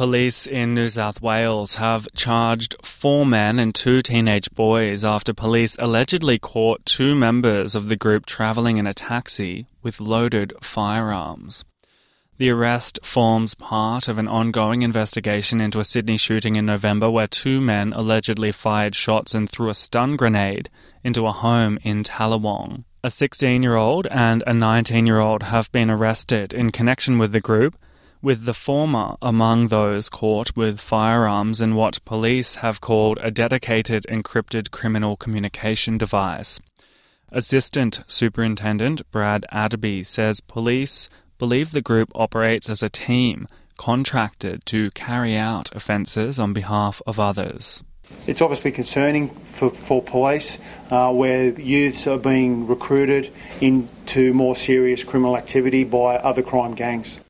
Police in New South Wales have charged 4 men and 2 teenage boys after police allegedly caught 2 members of the group travelling in a taxi with loaded firearms. The arrest forms part of an ongoing investigation into a Sydney shooting in November where 2 men allegedly fired shots and threw a stun grenade into a home in Tallawong. A 16-year-old and a 19-year-old have been arrested in connection with the group, with the former among those caught with firearms in what police have called a dedicated encrypted criminal communication device. Assistant Superintendent Brad Adderby says police believe the group operates as a team contracted to carry out offences on behalf of others. It's obviously concerning for police where youths are being recruited into more serious criminal activity by other crime gangs.